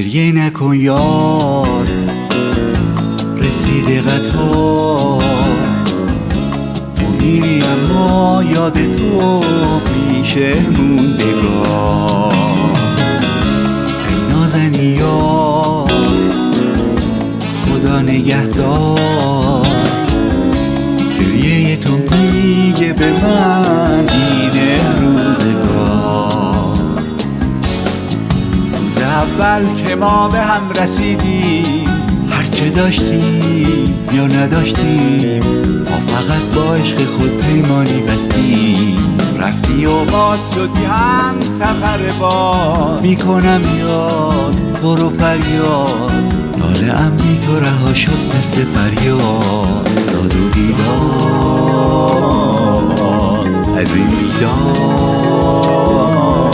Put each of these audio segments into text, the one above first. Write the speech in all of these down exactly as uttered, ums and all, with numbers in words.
گریه نکن یار، رسیده قطار، تو میری اما یاد تو میشه موندگار. ای نازنی یار، خدا نگهدار، گریه تو میگه به من اینه روزگار. روز اول که ما به هم رسیدیم، هرچه داشتیم یا نداشتیم، ما فقط با عشق خود پیمانی بستیم. رفتی و باز شدی هم سفر باز، میکنم یاد تو رو فریاد، ناله‌ام بی تو رها شد مثل فریاد. داد و بیداد از این بیداد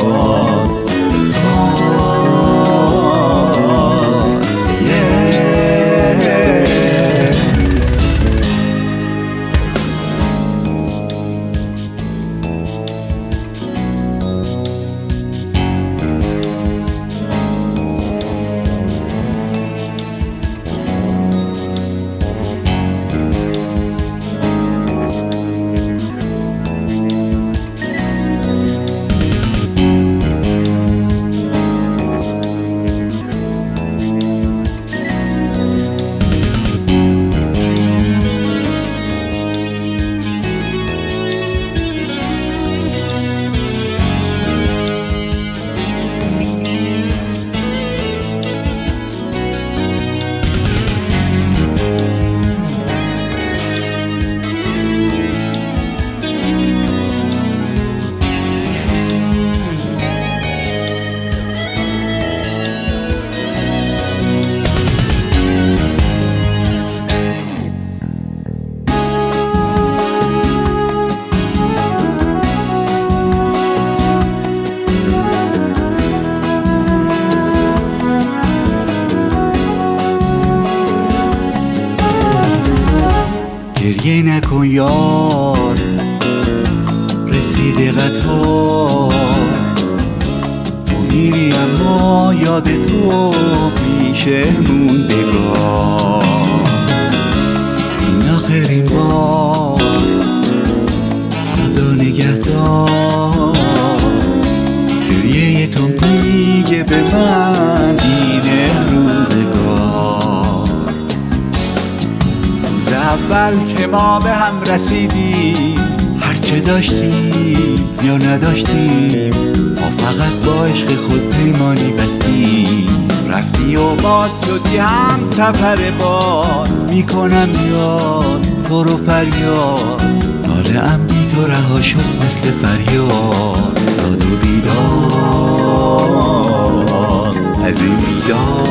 گریه نکن یار، رسیده قطار، تو میری اما یاد تو میشه موندگار. این آخرین بار، خدا نگهدار، گریه تو میگه به من اینه روزگار. اول که ما به هم رسیدیم، هرچه داشتیم یا نداشتیم، ما فقط با عشق خود پیمانی بستیم. رفتی و باز شدی هم سفر باز، میکنم یاد تو رو فریاد، ناله‌ام بی تو رها شد مثل فریاد. داد و بیداد از این بیداد